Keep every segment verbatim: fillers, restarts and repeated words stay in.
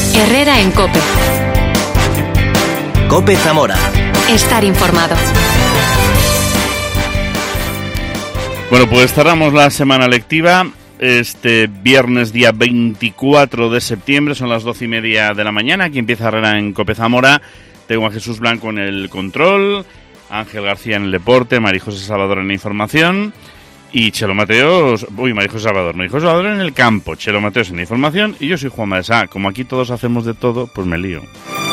Herrera en COPE. COPE Zamora. Estar informado. Bueno, pues cerramos la semana lectiva. Este viernes día veinticuatro de septiembre, son las doce y media de la mañana. Aquí empieza Herrera en COPE Zamora. Tengo a Jesús Blanco en el control, Ángel García en el deporte, María José Salvador en la información y Chelo Mateos, uy, María José Salvador, María José Salvador en el campo, Chelo Mateos en la información y yo soy Juan Maesá. Como aquí todos hacemos de todo, pues me lío.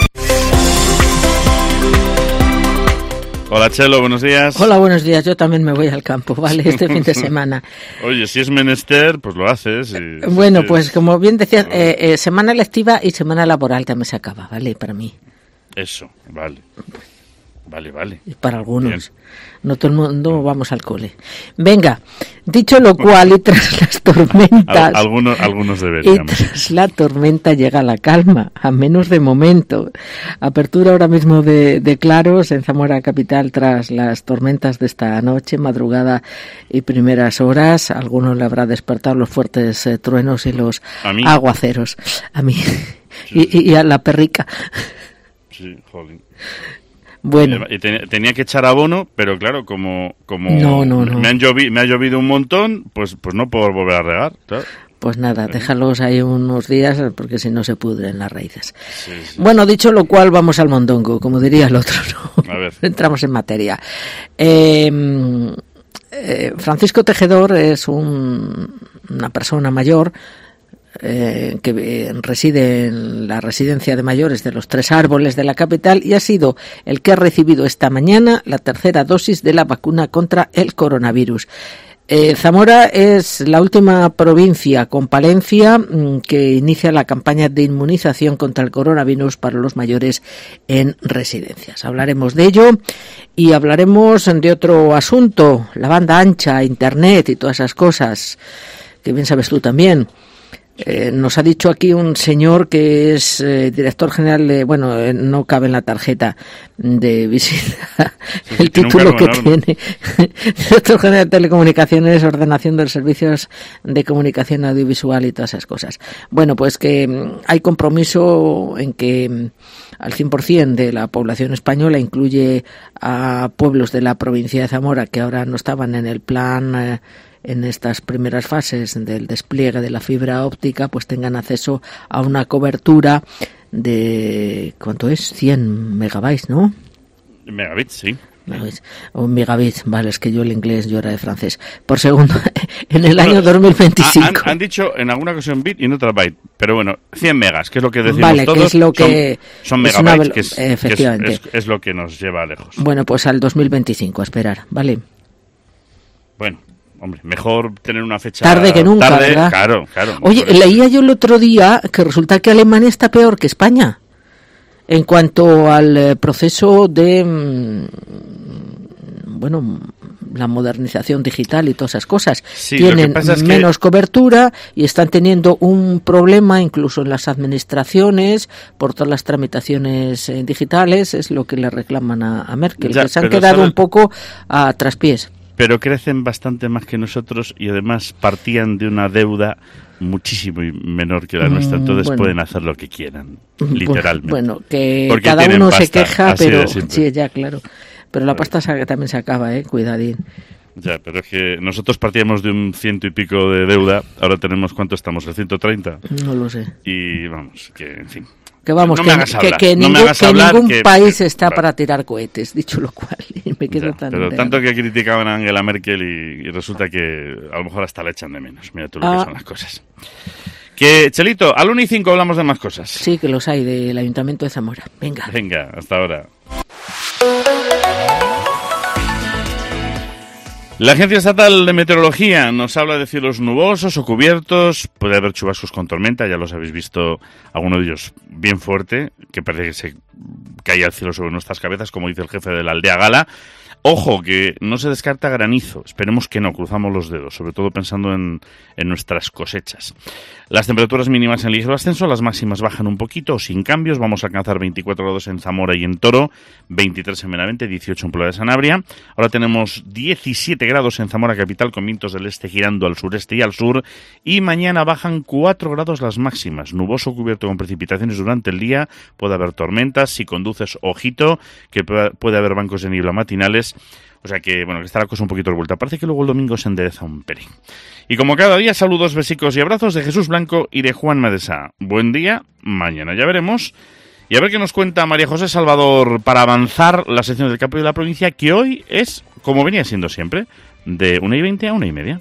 Hola Chelo, buenos días. Hola, buenos días. Yo también me voy al campo, ¿vale? Este fin de semana. Oye, si es menester, pues lo haces. Y, bueno, si pues es... como bien decías, eh, eh, semana lectiva y semana laboral también se acaba, ¿vale? Para mí. Eso, vale. Vale, vale. Y para algunos. Bien. No todo el mundo vamos al cole. Venga, dicho lo cual, y tras las tormentas... Al, algunos, algunos deberíamos. Y tras la tormenta llega la calma, a menos de momento. Apertura ahora mismo de, de claros en Zamora capital tras las tormentas de esta noche, madrugada y primeras horas. A algunos le habrá despertado los fuertes eh, truenos y los ¿A mí? aguaceros. A mí. Sí. Y, y a la perrica. Sí, jolín. Bueno. Y tenía, tenía que echar abono, pero claro, como como No, no, no. Me, han llovi, me ha llovido un montón, pues pues no puedo volver a regar, claro. Pues nada, déjalos ahí unos días porque si no se pudren las raíces. Sí, sí. Bueno, dicho lo cual, vamos al mondongo, como diría el otro, ¿no? A ver. Entramos en materia. Eh, eh, Francisco Tejedor es un, una persona mayor Eh, que eh, reside en la residencia de mayores de los Tres Árboles de la capital y ha sido el que ha recibido esta mañana la tercera dosis de la vacuna contra el coronavirus. Eh, Zamora es la última provincia con Palencia mmm, que inicia la campaña de inmunización contra el coronavirus para los mayores en residencias. Hablaremos de ello y hablaremos de otro asunto, la banda ancha, internet y todas esas cosas que bien sabes tú también. Eh, nos ha dicho aquí un señor que es eh, director general de, bueno, eh, no cabe en la tarjeta de visita Sí, el tiene título que enorme. tiene. Director general de telecomunicaciones, ordenación de los servicios de comunicación audiovisual y todas esas cosas. Bueno, pues que mm, hay compromiso en que mm, al cien por ciento de la población española, incluye a pueblos de la provincia de Zamora que ahora no estaban en el plan eh, en estas primeras fases del despliegue de la fibra óptica, pues tengan acceso a una cobertura de, ¿cuánto es? cien megabytes, ¿no? Megabits, sí. Megabits, o megabits, vale, es que yo el inglés, yo era de francés, por segundo, en el año dos mil veinticinco. Han, han dicho en alguna ocasión bit y en otra byte, pero bueno, cien megas, que es lo que decimos Vale, todos. que es lo que... Son, son es megabytes, una, que, es, efectivamente. Que es, es, es lo que nos lleva lejos. Bueno, pues al dos mil veinticinco, a esperar, ¿vale? Bueno. Hombre, mejor tener una fecha tarde que nunca, tarde, ¿verdad? Claro, claro. Oye, leía yo el otro día que resulta que Alemania está peor que España en cuanto al eh, proceso de, mmm, bueno, la modernización digital y todas esas cosas. Sí, tienen es menos que... cobertura y están teniendo un problema incluso en las administraciones por todas las tramitaciones eh, digitales, es lo que le reclaman a, a Merkel, ya, que se han quedado ¿sabes? un poco a traspiés. Pero crecen bastante más que nosotros y además partían de una deuda muchísimo menor que la nuestra, entonces bueno. pueden hacer lo que quieran, literalmente. Bueno, que porque cada uno pasta, se queja, pero sí, ya, claro. Pero la pasta se, también se acaba, ¿eh? Cuidadín. Ya, pero es que nosotros partíamos de un ciento y pico de deuda, ahora tenemos, ¿cuánto estamos? ¿El ciento treinta? No lo sé. Y vamos, que en fin. Que vamos, no que, que, que, no ningún, que hablar, ningún que, país está vale. para tirar cohetes, dicho lo cual. Y me quedo ya, tan pero de... tanto que criticaban a Angela Merkel y, y resulta que a lo mejor hasta la echan de menos. Mira tú lo ah. que son las cosas. Que, Chelito, al uno y cinco hablamos de más cosas. Sí, que los hay del Ayuntamiento de Zamora. Venga. Venga, hasta ahora. La Agencia Estatal de Meteorología nos habla de cielos nubosos o cubiertos, puede haber chubascos con tormenta, ya los habéis visto, alguno de ellos bien fuerte, que parece que se cae al cielo sobre nuestras cabezas, como dice el jefe de la aldea Gala. Ojo, que no se descarta granizo, esperemos que no, cruzamos los dedos, sobre todo pensando en, en nuestras cosechas. Las temperaturas mínimas en ligero ascenso, las máximas bajan un poquito o sin cambios, vamos a alcanzar veinticuatro grados en Zamora y en Toro, veintitrés en Benavente, dieciocho en Puebla de Sanabria. Ahora tenemos diecisiete grados en Zamora capital, con vientos del este girando al sureste y al sur, y mañana bajan cuatro grados las máximas, nuboso cubierto con precipitaciones durante el día, puede haber tormentas, si conduces, ojito, que puede haber bancos de niebla matinales. O sea que, bueno, que está la cosa un poquito revuelta. Parece que luego el domingo se endereza un pelín. Y como cada día, saludos, besicos y abrazos de Jesús Blanco y de Juan Madesa. Buen día, mañana ya veremos. Y a ver qué nos cuenta María José Salvador para avanzar la sección del campo y de la provincia, que hoy es, como venía siendo siempre, de una y veinte a una y media.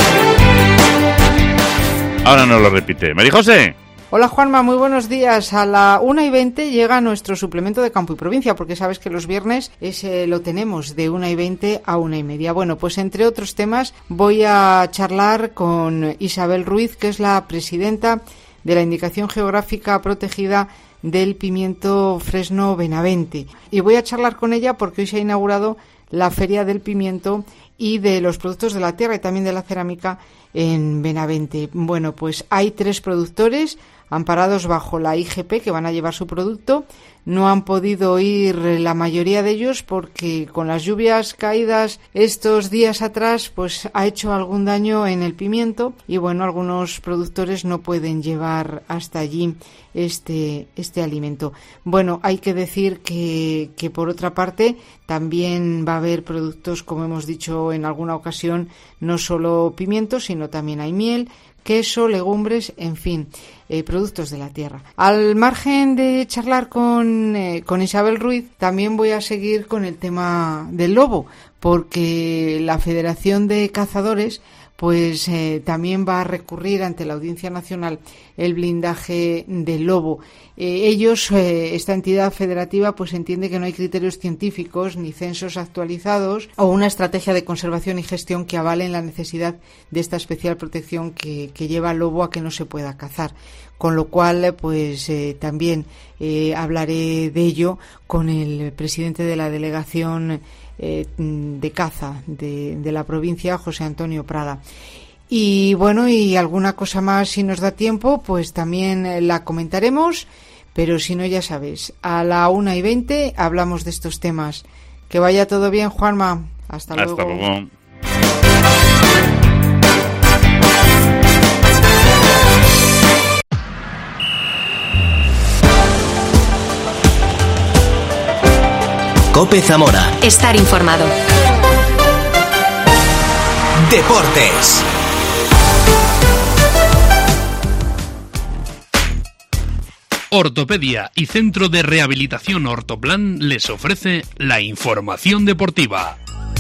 Ahora no lo repite. María José. Hola Juanma, muy buenos días. A la una y veinte llega nuestro suplemento de campo y provincia, porque sabes que los viernes ese lo tenemos de una y veinte a una y media. Bueno, pues entre otros temas voy a charlar con Isabel Ruiz, que es la presidenta de la Indicación Geográfica Protegida del pimiento Fresno Benavente. Y voy a charlar con ella porque hoy se ha inaugurado la Feria del Pimiento y de los productos de la tierra y también de la cerámica en Benavente. Bueno, pues hay tres productores amparados bajo la I G P que van a llevar su producto. No han podido ir la mayoría de ellos porque con las lluvias caídas estos días atrás pues ha hecho algún daño en el pimiento y bueno, algunos productores no pueden llevar hasta allí este, este alimento. Bueno, hay que decir que, que por otra parte también va a haber productos, como hemos dicho en alguna ocasión, no solo pimiento, sino también hay miel, queso, legumbres, en fin, eh, productos de la tierra. Al margen de charlar con, eh, con Isabel Ruiz, también voy a seguir con el tema del lobo, porque la Federación de Cazadores pues eh, también va a recurrir ante la Audiencia Nacional el blindaje del lobo. Eh, ellos, eh, esta entidad federativa, pues entiende que no hay criterios científicos ni censos actualizados o una estrategia de conservación y gestión que avalen la necesidad de esta especial protección que, que lleva al lobo a que no se pueda cazar. Con lo cual, pues eh, también eh, hablaré de ello con el presidente de la delegación eh, de caza de, de la provincia, José Antonio Prada. Y bueno, y alguna cosa más si nos da tiempo, pues también la comentaremos, pero si no, ya sabes, a la una y veinte hablamos de estos temas. Que vaya todo bien, Juanma. Hasta, Hasta luego. luego. COPE Zamora. Estar informado. Deportes. Ortopedia y Centro de Rehabilitación Ortoplan les ofrece la información deportiva.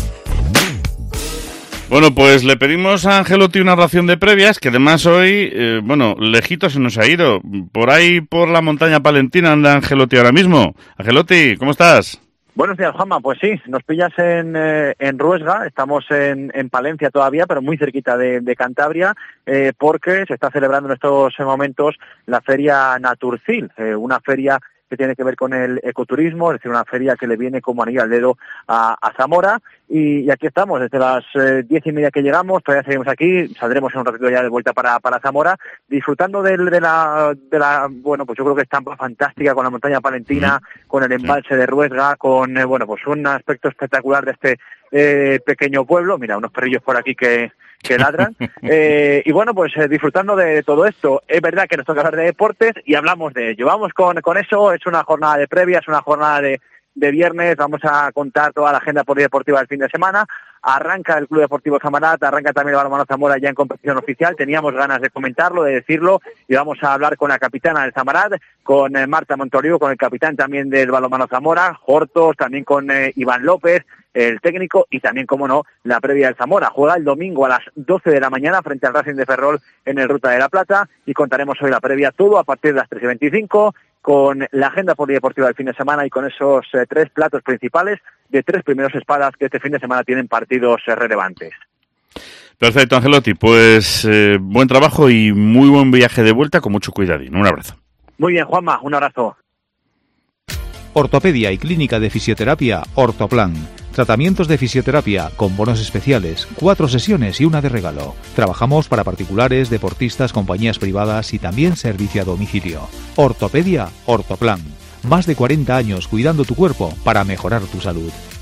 Bueno, pues le pedimos a Angelotti una ración de previas, que además hoy, eh, bueno, lejito se nos ha ido. Por ahí, por la montaña palentina, anda Angelotti ahora mismo. Angelotti, ¿cómo estás? Buenos días, Juanma. Pues sí, nos pillas en, eh, en Ruesga, estamos en, en Palencia todavía, pero muy cerquita de, de Cantabria, eh, porque se está celebrando en estos momentos la Feria Naturcil, eh, una feria que tiene que ver con el ecoturismo, es decir, una feria que le viene como anillo al dedo a, a Zamora, y, y aquí estamos, desde las eh, diez y media que llegamos, todavía seguimos aquí, saldremos en un ratito ya de vuelta para, para Zamora, disfrutando de, de la, de la, bueno, pues yo creo que estampa fantástica con la montaña palentina, mm. con el embalse de Ruesga, con, eh, bueno, pues un aspecto espectacular de este eh, pequeño pueblo. Mira, unos perrillos por aquí que que ladran, eh, y bueno, pues eh, disfrutando de todo esto. Es verdad que nos toca hablar de deportes y hablamos de ello. Vamos con, con eso, es una jornada de previa, es una jornada de, de viernes, vamos a contar toda la agenda polideportiva del fin de semana. Arranca el Club Deportivo Samarat, arranca también el Balonmano Zamora ya en competición oficial, teníamos ganas de comentarlo, de decirlo, y vamos a hablar con la capitana del Samarat, con eh, Marta Montoliu, con el capitán también del Balonmano Zamora, Hortos, también con eh, Iván López, el técnico, y también, como no, la previa del Zamora. Juega el domingo a las doce de la mañana frente al Racing de Ferrol en el Ruta de la Plata, y contaremos hoy la previa todo a partir de las tres y veinticinco, con la agenda polideportiva del fin de semana y con esos eh, tres platos principales de tres primeros espadas que este fin de semana tienen partidos eh, relevantes. Perfecto, Angelotti. Pues eh, buen trabajo y muy buen viaje de vuelta, con mucho cuidadín. Un abrazo. Muy bien, Juanma, un abrazo. Ortopedia y Clínica de Fisioterapia Ortoplan. Tratamientos de fisioterapia con bonos especiales, cuatro sesiones y una de regalo. Trabajamos para particulares, deportistas, compañías privadas y también servicio a domicilio. Ortopedia Ortoplan. Más de cuarenta años cuidando tu cuerpo para mejorar tu salud.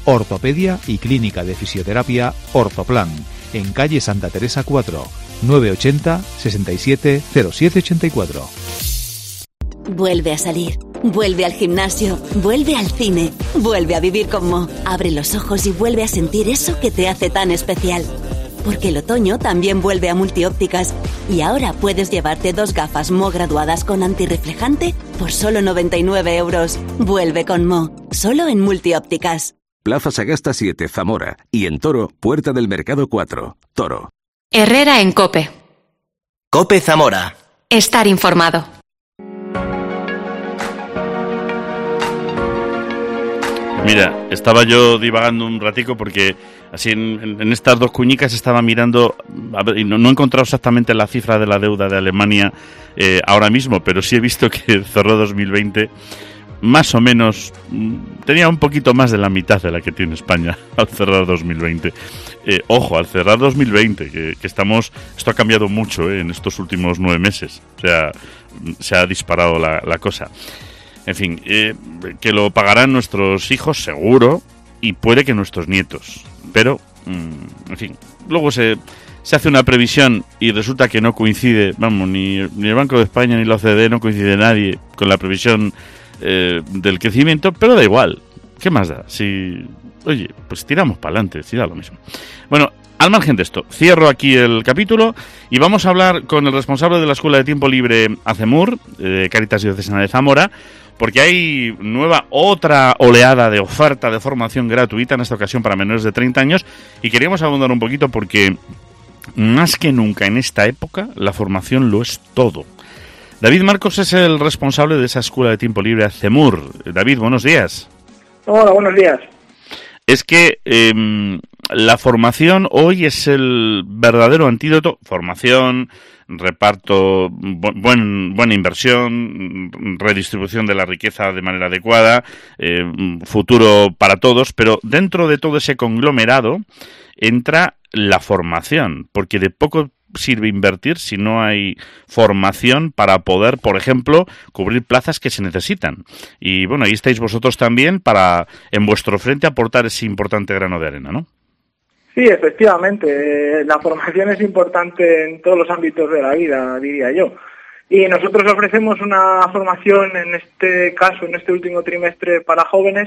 ortopedia y clínica de fisioterapia Ortoplan, en calle Santa Teresa cuatro, nueve ochenta, sesenta y siete, cero siete ochenta y cuatro. Vuelve a salir, vuelve al gimnasio, vuelve al cine, vuelve a vivir con Mo. Abre los ojos y vuelve a sentir eso que te hace tan especial. Porque el otoño también vuelve a Multiópticas y ahora puedes llevarte dos gafas Mo graduadas con antirreflejante por solo noventa y nueve euros. Vuelve con Mo, solo en Multiópticas. Plaza Sagasta siete, Zamora, y en Toro, Puerta del Mercado cuatro, Toro. Herrera en COPE. COPE Zamora. Estar informado. Mira, estaba yo divagando un ratico porque así en, en estas dos cuñicas estaba mirando, a ver, y no, no he encontrado exactamente la cifra de la deuda de Alemania eh, ahora mismo, pero sí he visto que cerró dos mil veinte más o menos, tenía un poquito más de la mitad de la que tiene España al cerrar dos mil veinte. Eh, ojo, al cerrar dos mil veinte, que, que estamos, esto ha cambiado mucho eh, en estos últimos nueve meses, o sea, se ha disparado la, la cosa. En fin, eh, que lo pagarán nuestros hijos seguro y puede que nuestros nietos. Pero, mmm, en fin, luego se, se hace una previsión y resulta que no coincide, vamos, ni, ni el Banco de España ni la O C D, no coincide nadie con la previsión eh, del crecimiento, pero da igual. ¿Qué más da? Si, oye, pues tiramos para adelante, si da lo mismo. Bueno, al margen de esto, cierro aquí el capítulo y vamos a hablar con el responsable de la Escuela de Tiempo Libre ACEMUR, de Cáritas Diocesana de Zamora, porque hay nueva, otra oleada de oferta de formación gratuita, en esta ocasión para menores de treinta años, y queríamos abundar un poquito porque, más que nunca en esta época, la formación lo es todo. David Marcos es el responsable de esa Escuela de Tiempo Libre ACEMUR. David, buenos días. Hola, buenos días. Es que eh, la formación hoy es el verdadero antídoto. Formación, reparto, bu- buen, buena inversión, redistribución de la riqueza de manera adecuada, eh, futuro para todos, pero dentro de todo ese conglomerado entra la formación, porque de poco sirve invertir si no hay formación para poder, por ejemplo, cubrir plazas que se necesitan. Y bueno, ahí estáis vosotros también para, en vuestro frente, aportar ese importante grano de arena, ¿no? Sí, efectivamente. La formación es importante en todos los ámbitos de la vida, diría yo. Y nosotros ofrecemos una formación, en este caso, en este último trimestre, para jóvenes,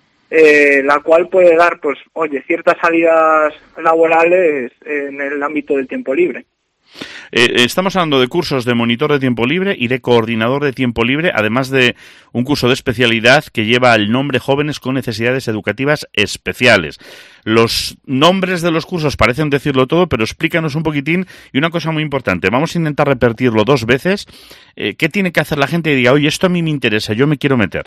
eh, la cual puede dar, pues, oye, ciertas salidas laborales en el ámbito del tiempo libre. Eh, estamos hablando de cursos de monitor de tiempo libre y de coordinador de tiempo libre, además de un curso de especialidad que lleva el nombre Jóvenes con Necesidades Educativas Especiales. Los nombres de los cursos parecen decirlo todo, pero explícanos un poquitín. Y una cosa muy importante, vamos a intentar repetirlo dos veces. Eh, ¿Qué tiene que hacer la gente y diga, oye, esto a mí me interesa, yo me quiero meter?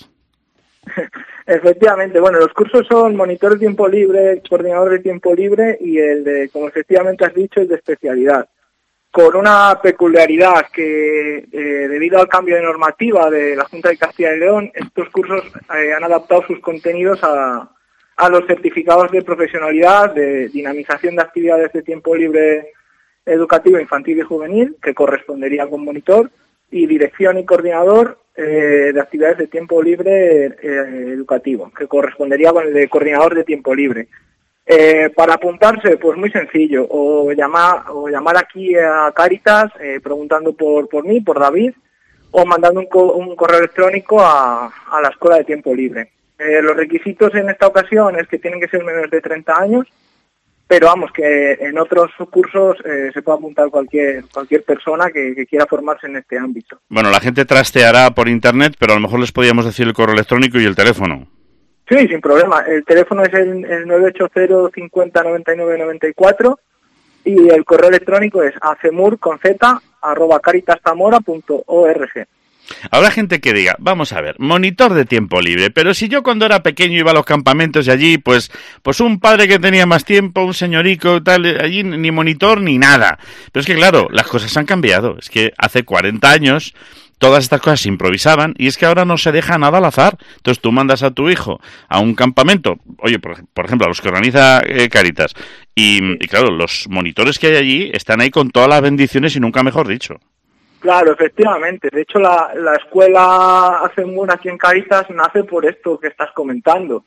Efectivamente, bueno, los cursos son monitor de tiempo libre, coordinador de tiempo libre y el de, como efectivamente has dicho, el de especialidad. Con una peculiaridad que, eh, debido al cambio de normativa de la Junta de Castilla y León, estos cursos eh, han adaptado sus contenidos a, a los certificados de profesionalidad, de dinamización de actividades de tiempo libre educativo infantil y juvenil, que correspondería con monitor, y dirección y coordinador eh, de actividades de tiempo libre eh, educativo, que correspondería con el de coordinador de tiempo libre. Eh, para apuntarse, pues muy sencillo, o llamar, o llamar aquí a Cáritas eh, preguntando por, por mí, por David, o mandando un, co- un correo electrónico a, a la Escuela de Tiempo Libre. Eh, los requisitos en esta ocasión es que tienen que ser menores de treinta años, pero vamos, que en otros cursos eh, se puede apuntar cualquier cualquier persona que, que quiera formarse en este ámbito. Bueno, la gente trasteará por internet, pero a lo mejor les podíamos decir el correo electrónico y el teléfono. Sí, sin problema. El teléfono es el, el nueve ocho cero cincuenta noventa y nueve noventa y cuatro y el correo electrónico es acemur con z arroba caritastamora punto org. Habrá gente que diga, vamos a ver, monitor de tiempo libre, pero si yo cuando era pequeño iba a los campamentos y allí, pues, pues un padre que tenía más tiempo, un señorico, tal, allí ni monitor ni nada. Pero es que claro, las cosas han cambiado. Es que hace cuarenta años todas estas cosas se improvisaban y es que ahora no se deja nada al azar. Entonces tú mandas a tu hijo a un campamento, oye, por, por ejemplo, a los que organiza eh, Cáritas, y, y claro, los monitores que hay allí están ahí con todas las bendiciones y nunca mejor dicho. Claro, efectivamente. De hecho, la, la escuela ACEMUR aquí en Cáritas nace por esto que estás comentando.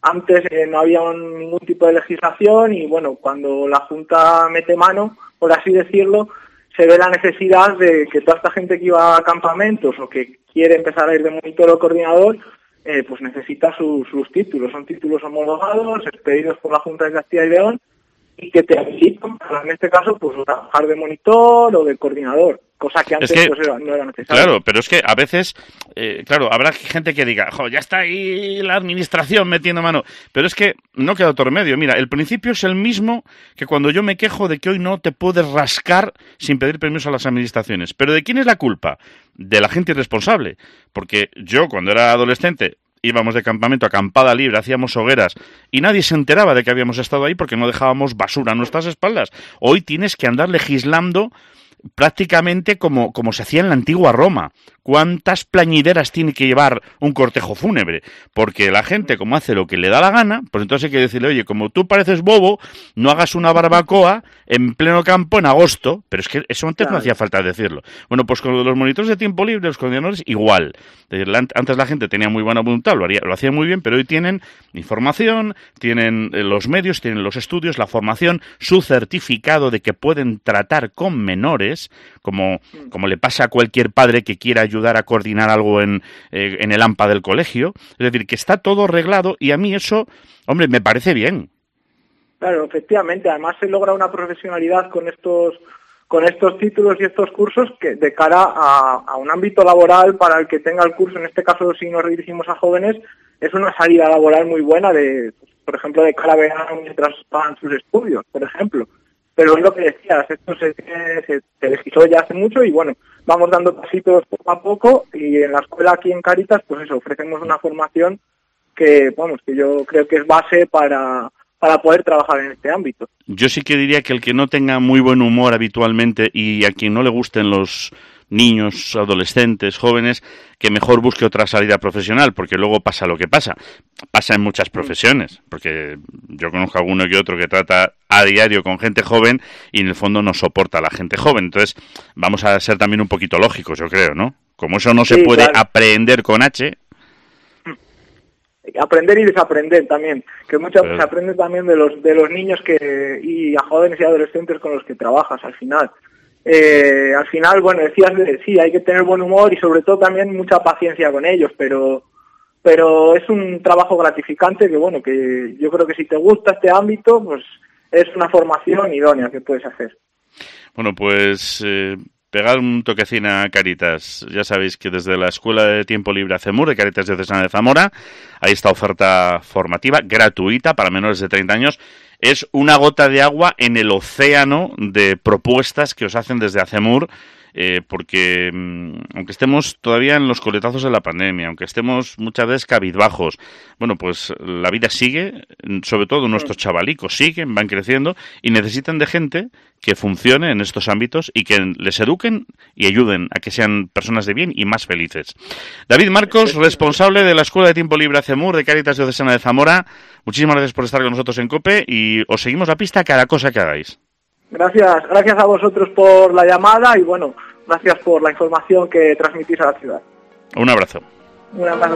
Antes eh, no había un, ningún tipo de legislación y bueno, cuando la Junta mete mano, por así decirlo, se ve la necesidad de que toda esta gente que iba a campamentos o que quiere empezar a ir de monitor o coordinador, eh, pues necesita su, sus títulos. Son títulos homologados, expedidos por la Junta de Castilla y León, y que te habilitan, en este caso, pues trabajar de monitor o de coordinador, cosa que antes es que, pues, era, no era necesario. Claro, pero es que a veces, eh, claro, habrá gente que diga, jo, ya está ahí la administración metiendo mano, pero es que no queda otro remedio. Mira, el principio es el mismo que cuando yo me quejo de que hoy no te puedes rascar sin pedir permiso a las administraciones. ¿Pero de quién es la culpa? De la gente irresponsable, porque yo cuando era adolescente íbamos de campamento, acampada libre, hacíamos hogueras y nadie se enteraba de que habíamos estado ahí porque no dejábamos basura a nuestras espaldas. Hoy tienes que andar legislando prácticamente como, como se hacía en la antigua Roma. ¿Cuántas plañideras tiene que llevar un cortejo fúnebre? Porque la gente, como hace lo que le da la gana, pues entonces hay que decirle, oye, como tú pareces bobo, no hagas una barbacoa en pleno campo en agosto. Pero es que eso antes claro. no hacía falta decirlo. Bueno, pues con los monitores de tiempo libre, los coordinadores, igual. Antes la gente tenía muy buena voluntad, lo, haría, lo hacía muy bien, pero hoy tienen información, tienen los medios, tienen los estudios, la formación, su certificado de que pueden tratar con menores, como, como le pasa a cualquier padre que quiera ayudar a coordinar algo en, eh, en el A M P A del colegio. Es decir, que está todo arreglado y a mí eso, hombre, me parece bien. Claro, efectivamente. Además se logra una profesionalidad con estos con estos títulos y estos cursos que de cara a, a un ámbito laboral para el que tenga el curso, en este caso si nos dirigimos a jóvenes, es una salida laboral muy buena, de, por ejemplo, de cara a verano mientras van sus estudios, por ejemplo. Pero es lo que decías, esto se, se, se legisló ya hace mucho y bueno, vamos dando pasitos poco a poco y en la escuela aquí en Cáritas, pues eso, ofrecemos una formación que, vamos, que yo creo que es base para, para poder trabajar en este ámbito. Yo sí que diría que el que no tenga muy buen humor habitualmente y a quien no le gusten los niños, adolescentes, jóvenes, que mejor busque otra salida profesional, porque luego pasa lo que pasa. Pasa en muchas profesiones, porque yo conozco a alguno que otro que trata a diario con gente joven y en el fondo no soporta a la gente joven. Entonces, vamos a ser también un poquito lógicos, yo creo, ¿no? Como eso no se sí, puede claro. aprender con H. Aprender y desaprender también, que muchas veces se aprende también de los de los niños que y a jóvenes y adolescentes con los que trabajas al final. Eh, al final, bueno, decías de, sí, hay que tener buen humor y sobre todo también mucha paciencia con ellos, pero pero es un trabajo gratificante que, bueno, que yo creo que si te gusta este ámbito, pues es una formación idónea que puedes hacer. Bueno, pues eh, pegar un toquecín a Cáritas. Ya sabéis que desde la Escuela de Tiempo Libre ACEMUR de Cáritas Diocesana de Zamora hay esta oferta formativa gratuita para menores de treinta años. Es una gota de agua en el océano de propuestas que os hacen desde ACEMUR, eh, porque mmm, aunque estemos todavía en los coletazos de la pandemia, aunque estemos muchas veces cabizbajos, bueno, pues la vida sigue, sobre todo nuestros chavalicos siguen, van creciendo y necesitan de gente que funcione en estos ámbitos y que les eduquen y ayuden a que sean personas de bien y más felices. David Marcos, responsable de la Escuela de Tiempo Libre ACEMUR de Cáritas Diocesana de Zamora, muchísimas gracias por estar con nosotros en COPE y os seguimos la pista a cada cosa que hagáis. Gracias, gracias a vosotros por la llamada y bueno, gracias por la información que transmitís a la ciudad. Un abrazo. Un abrazo.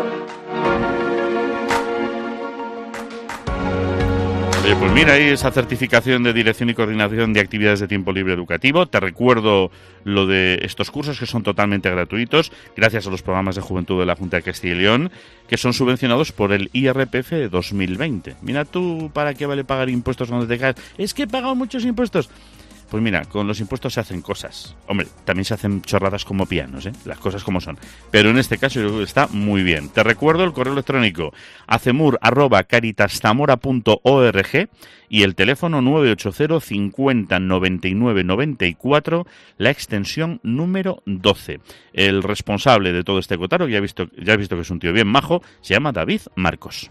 Oye, pues mira ahí esa certificación de dirección y coordinación de actividades de tiempo libre educativo. Te recuerdo lo de estos cursos que son totalmente gratuitos, gracias a los programas de juventud de la Junta de Castilla y León, que son subvencionados por el I R P F dos mil veinte. Mira tú, ¿para qué vale pagar impuestos cuando te caes? Es que he pagado muchos impuestos. Pues mira, con los impuestos se hacen cosas. Hombre, también se hacen chorradas como pianos, ¿eh? Las cosas como son. Pero en este caso yo creo que está muy bien. Te recuerdo el correo electrónico acemur arroba caritastamora punto org y el teléfono nueve ocho cero cincuenta noventa y nueve noventa y cuatro, la extensión número doce. El responsable de todo este cotarro, ya he visto, ya he visto que es un tío bien majo, se llama David Marcos.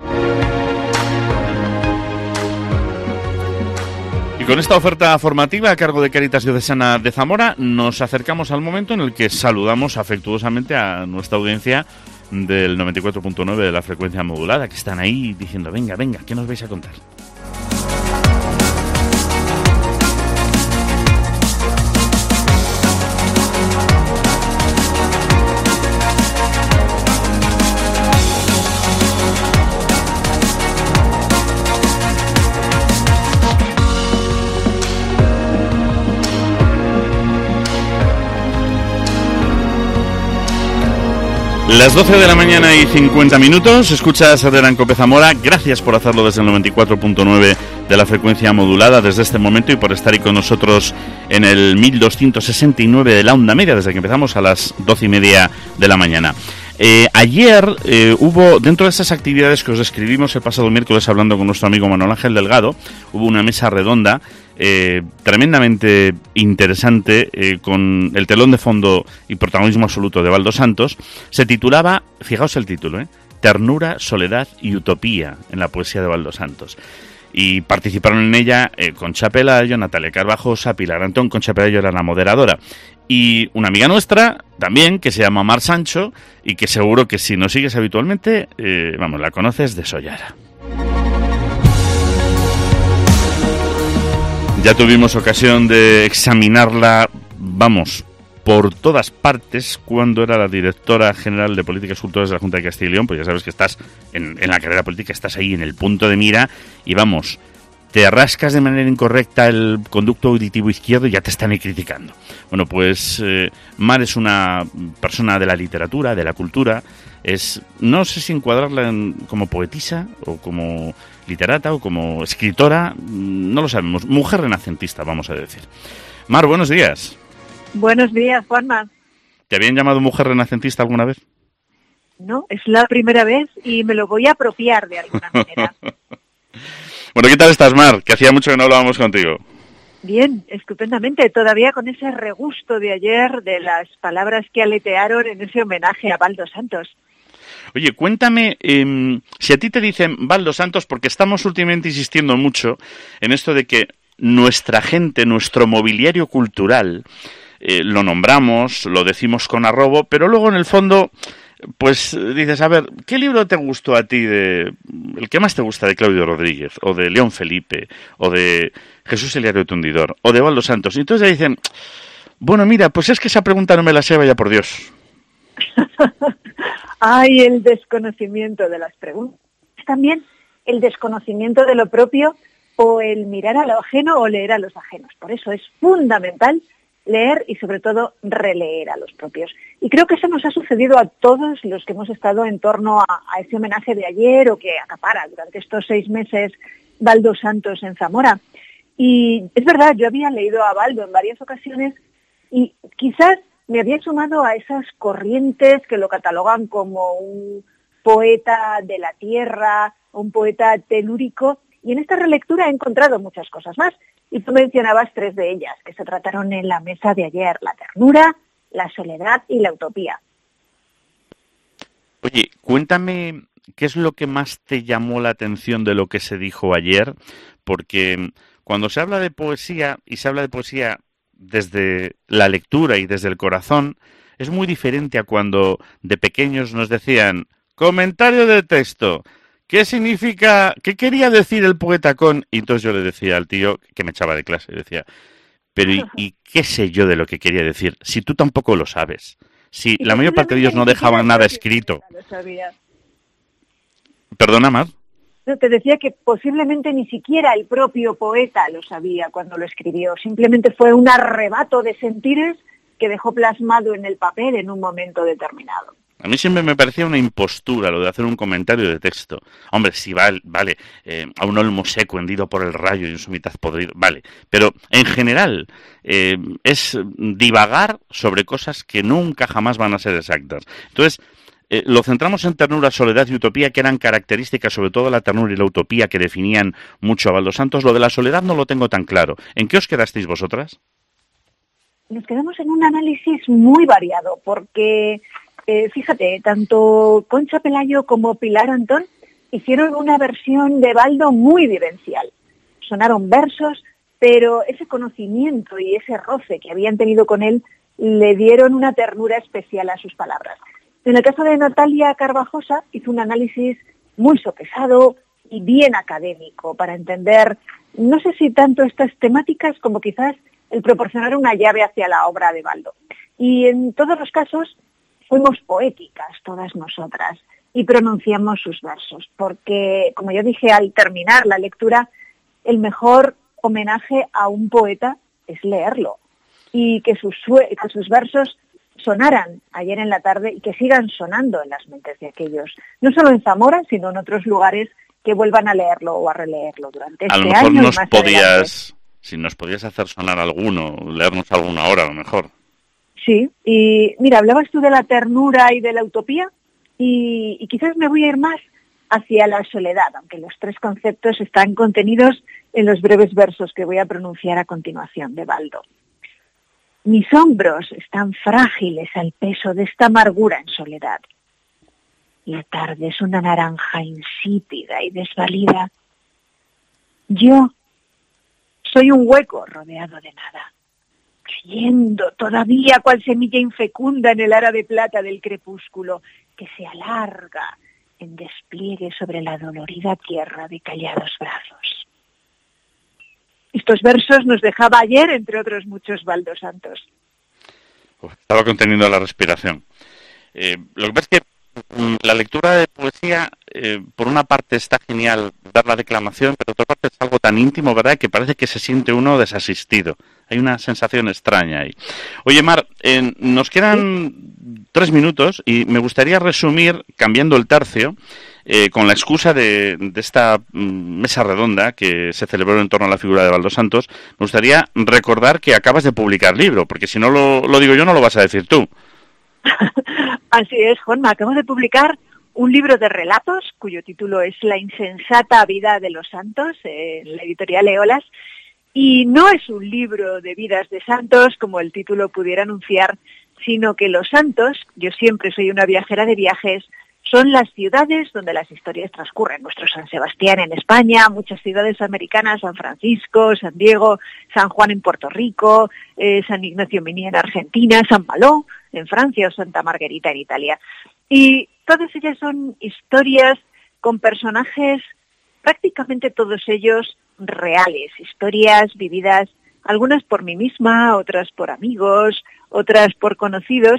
Con esta oferta formativa a cargo de Cáritas Diocesana de Zamora nos acercamos al momento en el que saludamos afectuosamente a nuestra audiencia del noventa y cuatro punto nueve de la frecuencia modulada, que están ahí diciendo, venga, venga, ¿qué nos vais a contar? Las doce de la mañana y cincuenta minutos, escuchas Herrera en Cope Zamora. Gracias por hacerlo desde el noventa y cuatro punto nueve de la frecuencia modulada desde este momento y por estar ahí con nosotros en el mil doscientos sesenta y nueve de la onda media desde que empezamos a las doce y media de la mañana. Eh, ayer eh, hubo, dentro de esas actividades que os describimos el pasado miércoles hablando con nuestro amigo Manuel Ángel Delgado, hubo una mesa redonda eh, tremendamente interesante eh, con el telón de fondo y protagonismo absoluto de Baldo Santos. Se titulaba, fijaos el título, eh, Ternura, Soledad y Utopía en la poesía de Baldo Santos. Y participaron en ella eh, Concha Pelayo, Natalia Carvajosa, Pilar Antón. Concha Pelayo era la moderadora. Y una amiga nuestra también, que se llama Mar Sancho, y que seguro que si nos sigues habitualmente, eh, vamos, la conoces de Sollara. Ya tuvimos ocasión de examinarla, vamos, por todas partes, cuando era la directora general de Políticas Culturales de la Junta de Castilla y León. Pues ya sabes que estás en, en la carrera política, estás ahí en el punto de mira, y vamos, te rascas de manera incorrecta el conducto auditivo izquierdo y ya te están ahí criticando. Bueno, pues eh, Mar es una persona de la literatura, de la cultura, es, no sé si encuadrarla en, como poetisa o como literata o como escritora, no lo sabemos, mujer renacentista, vamos a decir. Mar, buenos días. Buenos días, Juanma. ¿Te habían llamado mujer renacentista alguna vez? No, es la primera vez y me lo voy a apropiar de alguna manera. Bueno, ¿qué tal estás, Mar? Que hacía mucho que no hablábamos contigo. Bien, estupendamente. Todavía con ese regusto de ayer de las palabras que aletearon en ese homenaje a Baldo Santos. Oye, cuéntame, eh, si a ti te dicen Baldo Santos, porque estamos últimamente insistiendo mucho en esto de que nuestra gente, nuestro mobiliario cultural, eh, lo nombramos, lo decimos con arrobo, pero luego en el fondo, pues dices, a ver, ¿qué libro te gustó a ti, de el que más te gusta de Claudio Rodríguez, o de León Felipe, o de Jesús Eliario Tundidor, o de Baldo Santos? Y entonces dicen, bueno, mira, pues es que esa pregunta no me la sé, vaya por Dios. Ay, el desconocimiento de las preguntas. También el desconocimiento de lo propio, o el mirar a lo ajeno o leer a los ajenos. Por eso es fundamental leer y sobre todo releer a los propios. Y creo que eso nos ha sucedido a todos los que hemos estado en torno a, a ese homenaje de ayer, o que acapara durante estos seis meses Baldo Santos en Zamora. Y es verdad, yo había leído a Baldo en varias ocasiones y quizás me había sumado a esas corrientes que lo catalogan como un poeta de la tierra, un poeta telúrico, y en esta relectura he encontrado muchas cosas más. Y tú mencionabas tres de ellas que se trataron en la mesa de ayer: la ternura, la soledad y la utopía. Oye, cuéntame, ¿qué es lo que más te llamó la atención de lo que se dijo ayer? Porque cuando se habla de poesía, y se habla de poesía desde la lectura y desde el corazón, es muy diferente a cuando de pequeños nos decían, comentario de texto, ¿qué significa, qué quería decir el poeta con? Y entonces yo le decía al tío, que me echaba de clase, decía, pero ¿y, y qué sé yo de lo que quería decir? Si tú tampoco lo sabes. Si la mayor parte de ellos no dejaban nada escrito. ¿Perdona, Mar? No, te decía que posiblemente ni siquiera el propio poeta lo sabía cuando lo escribió. Simplemente fue un arrebato de sentires que dejó plasmado en el papel en un momento determinado. A mí siempre me parecía una impostura lo de hacer un comentario de texto. Hombre, sí, vale, vale eh, a un olmo seco hendido por el rayo y en su mitad podrido, vale. Pero en general eh, es divagar sobre cosas que nunca jamás van a ser exactas. Entonces, eh, lo centramos en ternura, soledad y utopía, que eran características, sobre todo la ternura y la utopía, que definían mucho a Baldo Santos. Lo de la soledad no lo tengo tan claro. ¿En qué os quedasteis vosotras? Nos quedamos en un análisis muy variado, porque... Eh, fíjate, tanto Concha Pelayo como Pilar Antón hicieron una versión de Baldo muy vivencial. Sonaron versos, pero ese conocimiento y ese roce que habían tenido con él le dieron una ternura especial a sus palabras. En el caso de Natalia Carvajosa, hizo un análisis muy sopesado y bien académico para entender, no sé si tanto estas temáticas como quizás el proporcionar una llave hacia la obra de Baldo. Y en todos los casos fuimos poéticas todas nosotras y pronunciamos sus versos, porque, como yo dije al terminar la lectura, el mejor homenaje a un poeta es leerlo, y que sus, que sus versos sonaran ayer en la tarde y que sigan sonando en las mentes de aquellos, no solo en Zamora, sino en otros lugares, que vuelvan a leerlo o a releerlo durante este año. A lo mejor nos más podías, adelante. si nos podías hacer sonar alguno, leernos alguno ahora a lo mejor. Sí, y mira, hablabas tú de la ternura y de la utopía, y, y quizás me voy a ir más hacia la soledad, aunque los tres conceptos están contenidos en los breves versos que voy a pronunciar a continuación de Baldo. Mis hombros están frágiles al peso de esta amargura en soledad. La tarde es una naranja insípida y desvalida. Yo soy un hueco rodeado de nada, creyendo todavía cual semilla infecunda en el ara de plata del crepúsculo que se alarga en despliegue sobre la dolorida tierra de callados brazos. Estos versos nos dejaba ayer, entre otros muchos, Baldo Santos. Uf, estaba conteniendo la respiración. Eh, lo que pasa es que la lectura de poesía, eh, por una parte está genial dar la declamación, pero por otra parte es algo tan íntimo, ¿verdad?, que parece que se siente uno desasistido. Hay una sensación extraña ahí. Oye, Mar, eh, nos quedan tres minutos y me gustaría resumir, cambiando el tercio, eh, con la excusa de, de esta mm, mesa redonda que se celebró en torno a la figura de Baldo Santos. Me gustaría recordar que acabas de publicar libro, porque si no lo, lo digo yo, no lo vas a decir tú. Así es, Juanma. Acabo de publicar un libro de relatos cuyo título es La insensata vida de los santos, eh, en la editorial Eolas, y no es un libro de vidas de santos como el título pudiera anunciar, sino que los santos, yo siempre soy una viajera de viajes, son las ciudades donde las historias transcurren. Nuestro San Sebastián en España, muchas ciudades americanas, San Francisco, San Diego, San Juan en Puerto Rico, eh, San Ignacio Miní en Argentina, San Malo en Francia o Santa Margarita en Italia. Y todas ellas son historias con personajes, prácticamente todos ellos reales, historias vividas, algunas por mí misma, otras por amigos, otras por conocidos,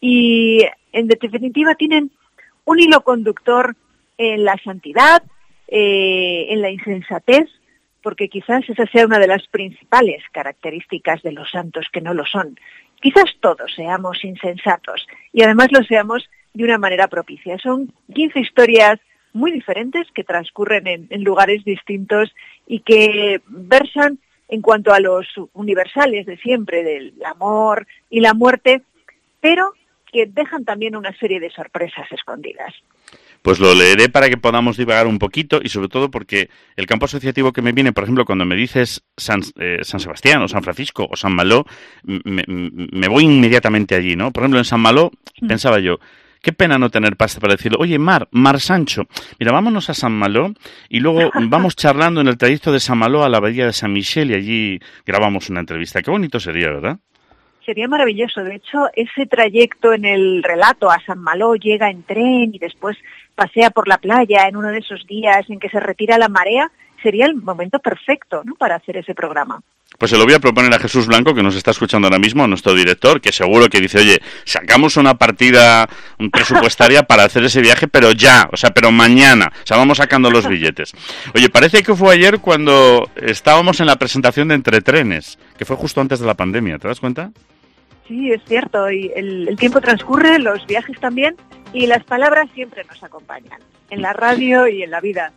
y en definitiva tienen un hilo conductor en la santidad, eh, en la insensatez, porque quizás esa sea una de las principales características de los santos que no lo son. Quizás todos seamos insensatos y además lo seamos de una manera propicia. Son quince historias muy diferentes que transcurren en, en lugares distintos y que versan en cuanto a los universales de siempre, del amor y la muerte, pero que dejan también una serie de sorpresas escondidas. Pues lo leeré para que podamos divagar un poquito y sobre todo porque el campo asociativo que me viene, por ejemplo, cuando me dices San, eh, San Sebastián o San Francisco o San Malo, me, me voy inmediatamente allí, ¿no? Por ejemplo, en San Malo mm. pensaba yo, qué pena no tener pasta para decirlo, oye, Mar, Mar Sancho, mira, vámonos a San Malo y luego vamos charlando en el trayecto de San Malo a la abadía de San Michel y allí grabamos una entrevista. Qué bonito sería, ¿verdad? Sería maravilloso. De hecho, ese trayecto en el relato a San Malo llega en tren y después pasea por la playa en uno de esos días en que se retira la marea. Sería el momento perfecto, ¿no?, para hacer ese programa. Pues se lo voy a proponer a Jesús Blanco, que nos está escuchando ahora mismo, a nuestro director, que seguro que dice, oye, sacamos una partida presupuestaria para hacer ese viaje, pero ya, o sea, pero mañana, o sea, vamos sacando los billetes. Oye, parece que fue ayer cuando estábamos en la presentación de Entre Trenes, que fue justo antes de la pandemia, ¿te das cuenta? Sí, es cierto, y el, el tiempo transcurre, los viajes también, y las palabras siempre nos acompañan, en la radio y en la vida.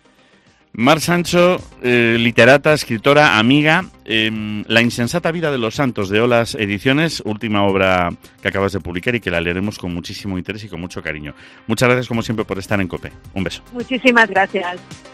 Mar Sancho, eh, literata, escritora, amiga, eh, La insensata vida de los santos, de Olas Ediciones, última obra que acabas de publicar y que la leeremos con muchísimo interés y con mucho cariño. Muchas gracias, como siempre, por estar en COPE. Un beso. Muchísimas gracias.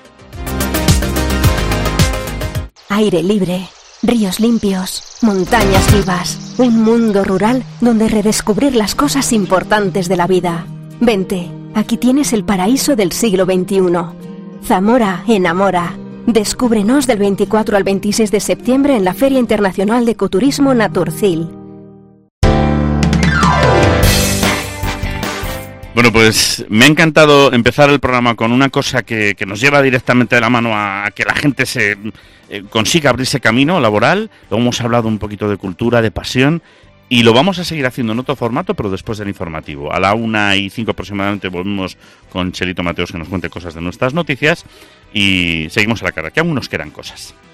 Aire libre, ríos limpios, montañas vivas, un mundo rural donde redescubrir las cosas importantes de la vida. Vente, aquí tienes el paraíso del siglo veintiuno. Zamora enamora. Descúbrenos del veinticuatro al veintiséis de septiembre en la Feria Internacional de Ecoturismo Naturcil. Bueno, pues me ha encantado empezar el programa con una cosa que, que nos lleva directamente de la mano a que la gente se eh, consiga abrirse camino laboral. Luego hemos hablado un poquito de cultura, de pasión. Y lo vamos a seguir haciendo en otro formato, pero después del informativo. A la una y cinco aproximadamente volvemos con Chelito Mateos que nos cuente cosas de nuestras noticias y seguimos a la cara, que aún nos quedan cosas.